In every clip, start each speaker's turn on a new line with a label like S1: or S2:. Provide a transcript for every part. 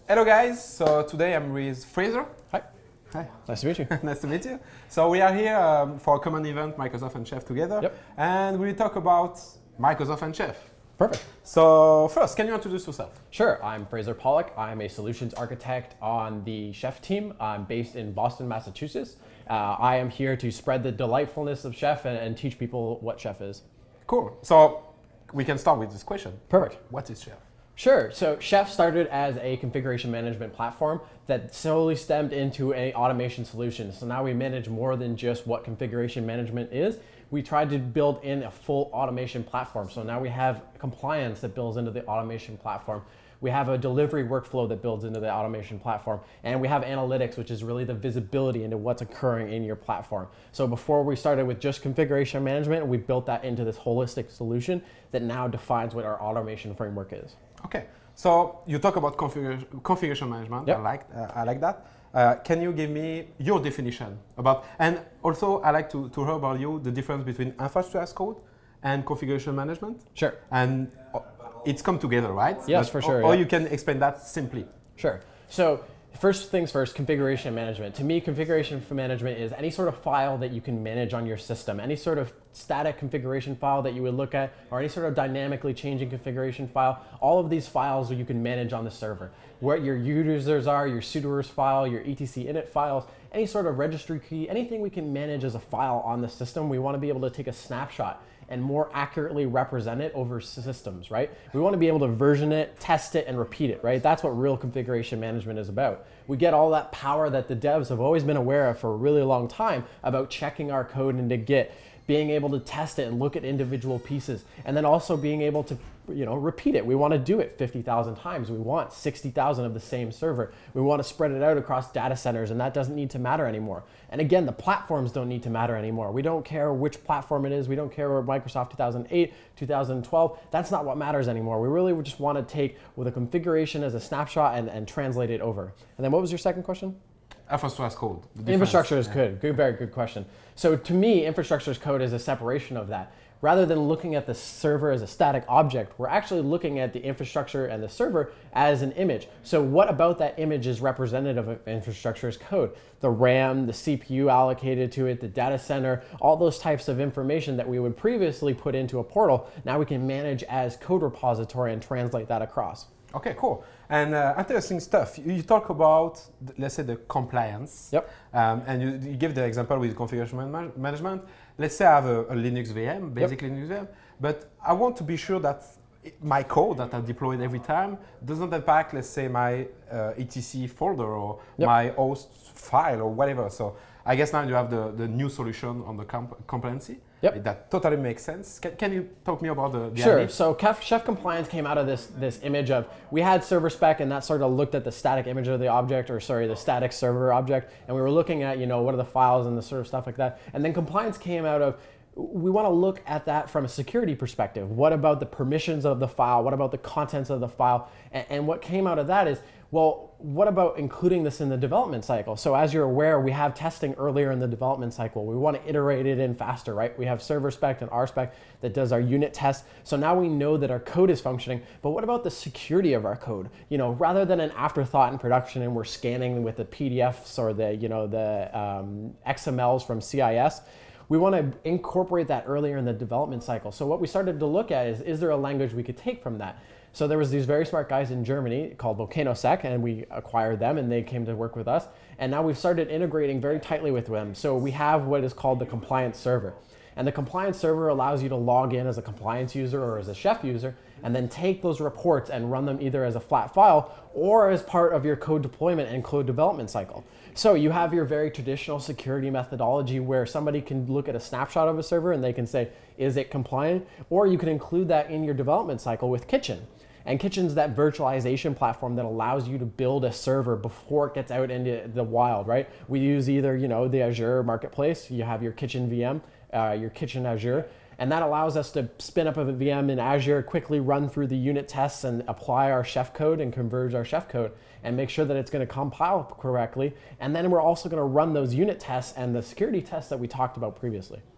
S1: Hello guys, so today I'm with Fraser.
S2: Hi.
S1: Hi.
S2: Nice to meet you.
S1: Nice to meet you. So we are here for a common event, Microsoft and Chef together.
S2: Yep.
S1: And we'll talk about Microsoft and Chef.
S2: Perfect.
S1: So first, can you introduce yourself?
S2: Sure, I'm Fraser Pollock. I'm a solutions architect on the Chef team. I'm based in Boston, Massachusetts. I am here to spread the delightfulness of Chef and teach people what Chef is.
S1: Cool. So we can start with this question.
S2: Perfect.
S1: What is Chef?
S2: Sure. So Chef started as a configuration management platform that solely stemmed into an automation solution. So now we manage more than just what configuration management is. We tried to build in a full automation platform. So now we have compliance that builds into the automation platform. We have a delivery workflow that builds into the automation platform. And we have analytics, which is really the visibility into what's occurring in your platform. So before we started with just configuration management, we built that into this holistic solution that now defines what our automation framework is.
S1: Okay. So you talk about configuration management.
S2: Yep.
S1: I like that. Can you give me your definition about, and also I like to hear about you the difference between infrastructure as code and configuration management?
S2: Sure.
S1: And it's come together, right?
S2: Yes, for sure.
S1: Or
S2: yeah.
S1: you can explain that simply.
S2: Sure. So first things first, configuration management. To me, configuration management is any sort of file that you can manage on your system, any sort of static configuration file that you would look at, or any sort of dynamically changing configuration file. All of these files you can manage on the server. What your users are, your sudoers file, your etc init files, any sort of registry key, anything we can manage as a file on the system, we want to be able to take a snapshot and more accurately represent it over systems, right? We want to be able to version it, test it, and repeat it, right? That's what real configuration management is about. We get all that power that the devs have always been aware of for a really long time about checking our code into Git, being able to test it and look at individual pieces, and then also being able to repeat it. We want to do it 50,000 times. We want 60,000 of the same server. We want to spread it out across data centers, and that doesn't need to matter anymore. And again, the platforms don't need to matter anymore. We don't care which platform it is. We don't care where Microsoft 2008, 2012. That's not what matters anymore. We really just want to take with a configuration as a snapshot and translate it over. And then what was your second question?
S1: Infrastructure as code.
S2: Infrastructure is good. Very good question. So to me, infrastructure as code is a separation of that. Rather than looking at the server as a static object, we're actually looking at the infrastructure and the server as an image. So what about that image is representative of infrastructure as code? The RAM, the CPU allocated to it, the data center, all those types of information that we would previously put into a portal, now we can manage as code repository and translate that across.
S1: Okay, cool. And interesting stuff. You talk about, let's say, the compliance.
S2: Yep.
S1: And you give the example with configuration management. Let's say I have a Linux VM, basic Linux VM, but I want to be sure that my code that I deployed every time doesn't impact, let's say, my etc folder or my host file or whatever. So I guess now you have the new solution on the compliancy.
S2: Yep.
S1: That totally makes sense. Can you talk me about the
S2: Sure.
S1: idea?
S2: So Chef Compliance came out of this image of, we had server spec, and that sort of looked at the static image of the object, or sorry, the static server object, and we were looking at, what are the files and the sort of stuff like that. And then compliance came out of, we want to look at that from a security perspective. What about the permissions of the file? What about the contents of the file? And what came out of that is, well, what about including this in the development cycle? So as you're aware, we have testing earlier in the development cycle. We want to iterate it in faster, right? We have server spec and RSpec that does our unit tests. So now we know that our code is functioning, but what about the security of our code? Rather than an afterthought in production and we're scanning with the PDFs or the XMLs from CIS, we want to incorporate that earlier in the development cycle. So what we started to look at is there a language we could take from that? So there was these very smart guys in Germany called VolcanoSec, and we acquired them and they came to work with us. And now we've started integrating very tightly with them. So we have what is called the compliance server. And the compliance server allows you to log in as a compliance user or as a Chef user, and then take those reports and run them either as a flat file or as part of your code deployment and code development cycle. So you have your very traditional security methodology where somebody can look at a snapshot of a server and they can say, is it compliant? Or you can include that in your development cycle with Kitchen. And Kitchen's that virtualization platform that allows you to build a server before it gets out into the wild, right? We use either, the Azure marketplace. You have your Kitchen VM, your Kitchen Azure, and that allows us to spin up a VM in Azure, quickly run through the unit tests and apply our Chef code and converge our Chef code and make sure that it's going to compile correctly. And then we're also going to run those unit tests and the security tests that we talked about previously.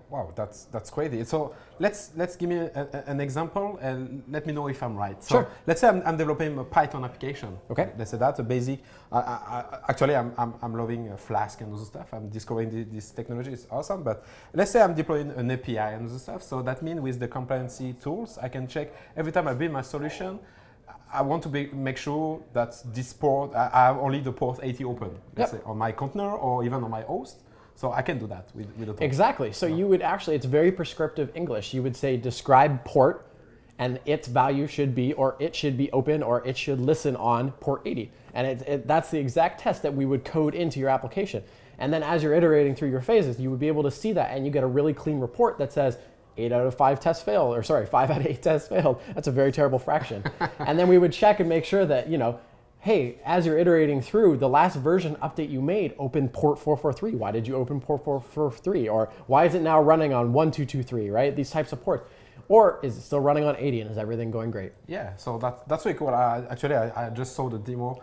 S1: Wow, that's crazy. So let's give me an example and let me know if I'm right. So
S2: Sure.
S1: let's say I'm developing a Python application.
S2: Okay.
S1: Let's say that's a basic. Actually, I'm loving Flask and other stuff. I'm discovering this technology. It's awesome. But let's say I'm deploying an API and other stuff. So that means with the compliancy tools, I can check every time I build my solution. I want to make sure that this port, I have only the port 80 open, let's say, on my container or even on my host. So I can do that with the tool.
S2: Exactly. So you would actually, it's very prescriptive English. You would say describe port and its value should be, or it should be open, or it should listen on port 80. And that's the exact test that we would code into your application. And then as you're iterating through your phases, you would be able to see that and you get a really clean report that says 8 out of 5 tests failed, or sorry, 5 out of 8 tests failed. That's a very terrible fraction. And then we would check and make sure that, hey, as you're iterating through, the last version update you made opened port 443. Why did you open port 443? Or why is it now running on 1223, right? These types of ports. Or is it still running on 80 and is everything going great?
S1: Yeah, so that's really cool. I just saw the demo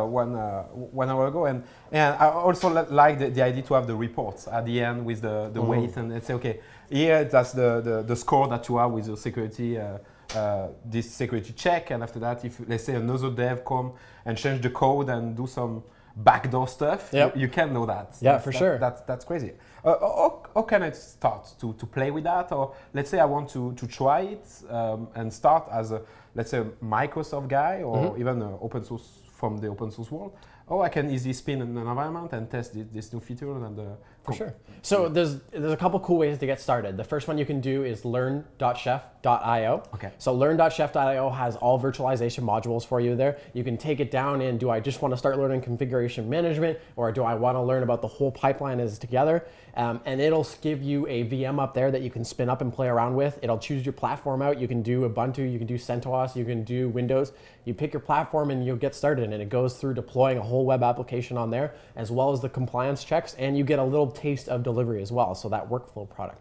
S1: one hour ago, and I also like the idea to have the reports at the end with the weight, and say, okay, here that's the score that you have with your security, this security check, and after that, if let's say another dev come and change the code and do some backdoor stuff, you can know that.
S2: Yeah, for sure.
S1: That's crazy. How can I start to play with that? Or let's say I want to try it and start as a, let's say, Microsoft guy or even open source from the open source world. Or I can easily spin in an environment and test this new feature.
S2: For sure. So there's a couple cool ways to get started. The first one you can do is learn.chef.io.
S1: Okay.
S2: So learn.chef.io has all virtualization modules for you there. You can take it down in, do I just want to start learning configuration management, or do I want to learn about the whole pipeline as together? And it'll give you a VM up there that you can spin up and play around with. It'll choose your platform out. You can do Ubuntu, you can do CentOS, you can do Windows. You pick your platform and you'll get started, and it goes through deploying a whole web application on there, as well as the compliance checks, and you get a little taste of delivery as well, so that workflow product.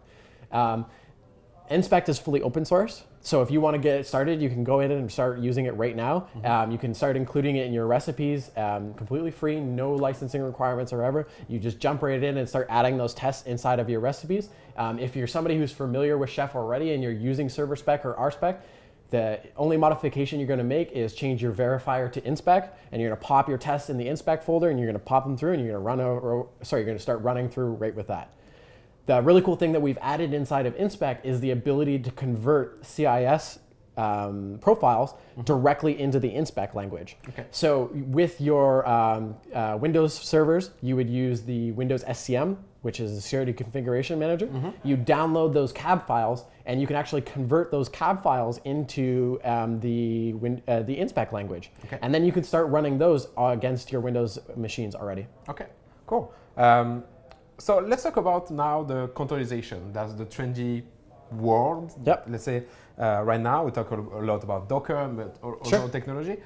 S2: Inspect is fully open source, so if you want to get it started, you can go in and start using it right now. You can start including it in your recipes, completely free, no licensing requirements or ever. You just jump right in and start adding those tests inside of your recipes. If you're somebody who's familiar with Chef already and you're using server spec or RSpec, the only modification you're going to make is change your verifier to inspect, and you're going to pop your tests in the inspect folder, and you're going to pop them through, and you're going to start running through right with that. The really cool thing that we've added inside of inspect is the ability to convert CIS profiles directly into the inspect language.
S1: Okay.
S2: So with your Windows servers, you would use the Windows SCM, which is the Security Configuration Manager. You download those CAB files, and you can actually convert those CAB files into the inspect language.
S1: Okay.
S2: And then you can start running those against your Windows machines already.
S1: Okay, cool. So let's talk about now the containerization. That's the trendy world.
S2: Yep.
S1: Let's say right now we talk a lot about Docker, but also technology.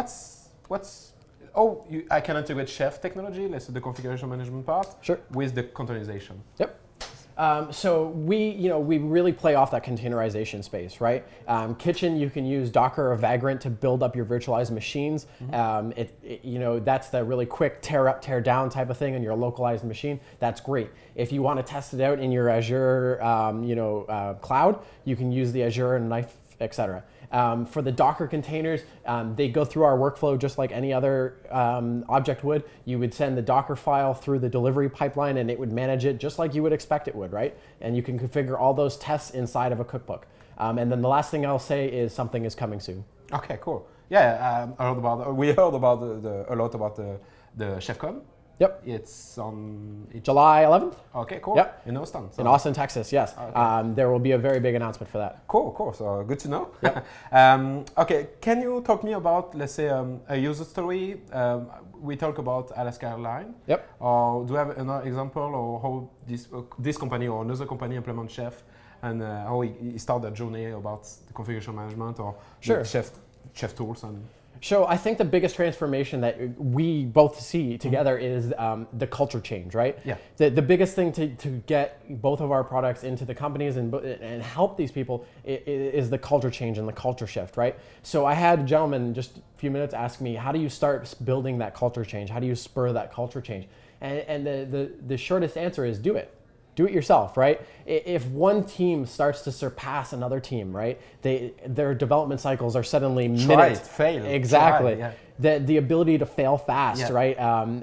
S1: I can integrate Chef technology, let's say the configuration management part, with the containerization.
S2: Yep. So we really play off that containerization space, right? Kitchen, you can use Docker or Vagrant to build up your virtualized machines. That's the really quick tear up, tear down type of thing in your localized machine. That's great. If you want to test it out in your Azure, cloud, you can use the Azure and Knife, etc. For the Docker containers, they go through our workflow just like any other object would. You would send the Docker file through the delivery pipeline, and it would manage it just like you would expect it would, right? And you can configure all those tests inside of a cookbook. And then the last thing I'll say is something is coming soon.
S1: Okay, cool. Yeah, we heard about a lot about the ChefCon.
S2: Yep.
S1: It's on
S2: July 11th.
S1: Okay, cool.
S2: Yep.
S1: In Austin.
S2: In Austin, Texas, yes. Okay. There will be a very big announcement for that.
S1: Cool. So good to know.
S2: Yep.
S1: Okay, can you talk me about, let's say, a user story? We talk about Alaska Airlines.
S2: Yep.
S1: Or do you have another example or how this company or another company implement Chef and how he started that journey about the configuration management or Chef tools and.
S2: So I think the biggest transformation that we both see together is the culture change, right?
S1: Yeah.
S2: The biggest thing to get both of our products into the companies and help these people is the culture change and the culture shift, right? So I had a gentleman just a few minutes ask me, how do you start building that culture change? How do you spur that culture change? And the shortest answer is do it. do it yourself, right? If one team starts to surpass another team, right, their development cycles are suddenly minutes.
S1: Fail.
S2: Exactly.
S1: Try, yeah.
S2: The ability to fail fast,
S1: Yeah.
S2: right?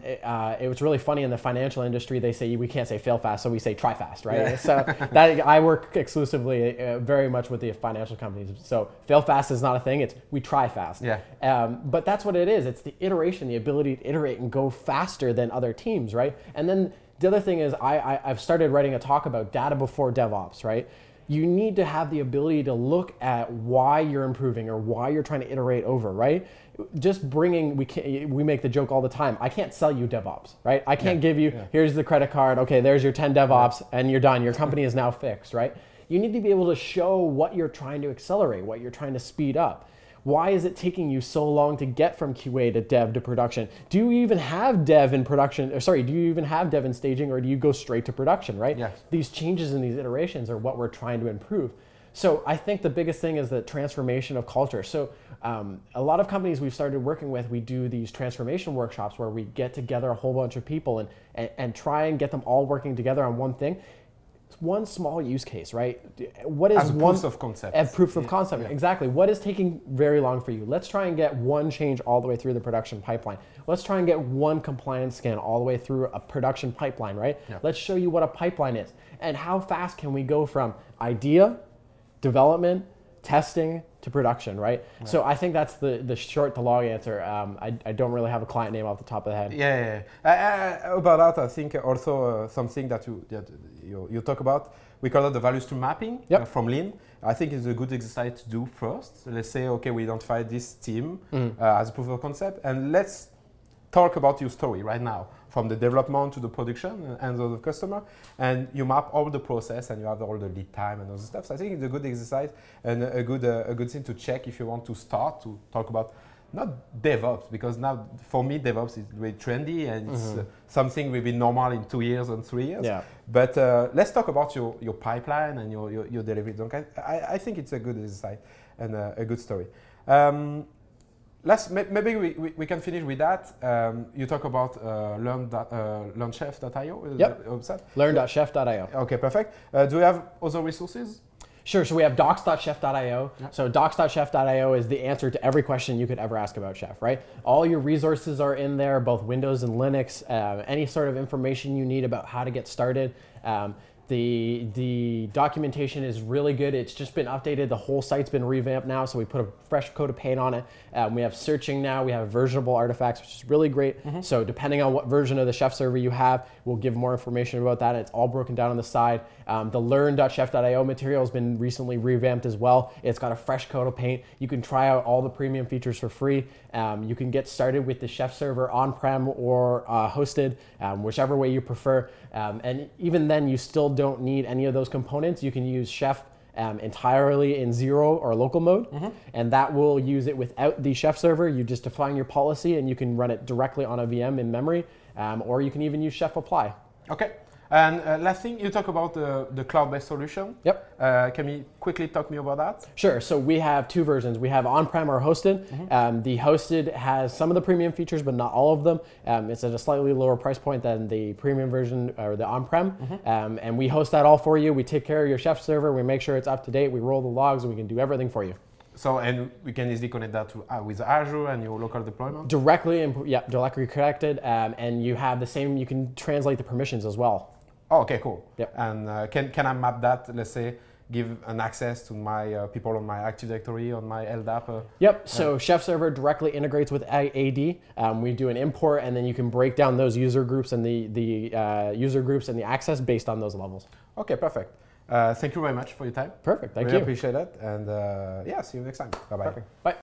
S2: It was really funny in the financial industry. They say we can't say fail fast, so we say try fast, right?
S1: Yeah.
S2: So that I work exclusively, very much with the financial companies. So fail fast is not a thing. It's we try fast.
S1: Yeah.
S2: But that's what it is. It's the iteration, the ability to iterate and go faster than other teams, right? And then the other thing is I've started writing a talk about data before DevOps, right? You need to have the ability to look at why you're improving or why you're trying to iterate over, right? Just bringing, we make the joke all the time, I can't sell you DevOps, right? I can't give you, here's the credit card, okay, there's your 10 DevOps and you're done. Your company is now fixed, right? You need to be able to show what you're trying to accelerate, what you're trying to speed up. Why is it taking you so long to get from QA to dev to production? Do you even have dev in production? Or sorry, do you even have dev in staging, or do you go straight to production, right?
S1: Yes.
S2: These changes and these iterations are what we're trying to improve. So I think the biggest thing is the transformation of culture. So a lot of companies we've started working with, we do these transformation workshops where we get together a whole bunch of people and try and get them all working together on one thing. One small use case, right? What is one
S1: proof of concept?
S2: As proof of concept, exactly. What is taking very long for you? Let's try and get one change all the way through the production pipeline. Let's try and get one compliance scan all the way through a production pipeline, right? Yeah. Let's show you what a pipeline is and how fast can we go from idea, development, testing to production, right? So I think that's the short to long answer. I don't really have a client name off the top of the head.
S1: About that, I think also something that you talk about, we call it the value stream mapping from Lean. I think it's a good exercise to do first. Let's say, okay, we identify this team as a proof of concept, and let's talk about your story right now, from the development to the production and the customer, and you map all the process and you have all the lead time and all the stuff. So I think it's a good exercise and a good thing to check if you want to start to talk about not DevOps, because now for me DevOps is very trendy and it's something will be normal in 2 years and 3 years.
S2: Yeah.
S1: But let's talk about your pipeline and your delivery. Donc I think it's a good exercise and a good story. Maybe we can finish with that. You talk about LearnChef.io.
S2: Yep. Learn.chef.io.
S1: Okay, perfect. Do you have other resources?
S2: Sure. So we have docs.chef.io. Yeah. So docs.chef.io is the answer to every question you could ever ask about Chef, right? All your resources are in there, both Windows and Linux. Any sort of information you need about how to get started. The documentation is really good. It's just been updated. The whole site's been revamped now, so we put a fresh coat of paint on it. We have searching now. We have versionable artifacts, which is really great. So depending on what version of the Chef server you have, we'll give more information about that. It's all broken down on the side. The learn.chef.io material has been recently revamped as well. It's got a fresh coat of paint. You can try out all the premium features for free. You can get started with the Chef server on-prem or hosted, whichever way you prefer. And even then, you still don't need any of those components. You can use Chef entirely in zero or local mode, and that will use it without the Chef server. You just define your policy and you can run it directly on a VM in memory, or you can even use Chef Apply.
S1: Okay. And last thing, you talk about the cloud-based solution.
S2: Yep.
S1: Can you quickly talk me about that?
S2: Sure. So we have two versions. We have on-prem or hosted. The hosted has some of the premium features, but not all of them. It's at a slightly lower price point than the premium version or the on-prem. And we host that all for you. We take care of your Chef server. We make sure it's up to date. We roll the logs, and we can do everything for you.
S1: So, and we can easily connect that to with Azure and your local deployment?
S2: Directly connected. And you have the same, you can translate the permissions as well.
S1: Oh, okay, cool.
S2: Yep.
S1: And can I map that, let's say, give an access to my people on my Active Directory, on my LDAP?
S2: Yep, so Chef Server directly integrates with AD. We do an import, and then you can break down those user groups and the user groups and the access based on those levels.
S1: Okay, perfect. Thank you very much for your time.
S2: Perfect, thank you.
S1: Really appreciate it. And yeah, see you next time. Bye-bye.
S2: Perfect. Bye.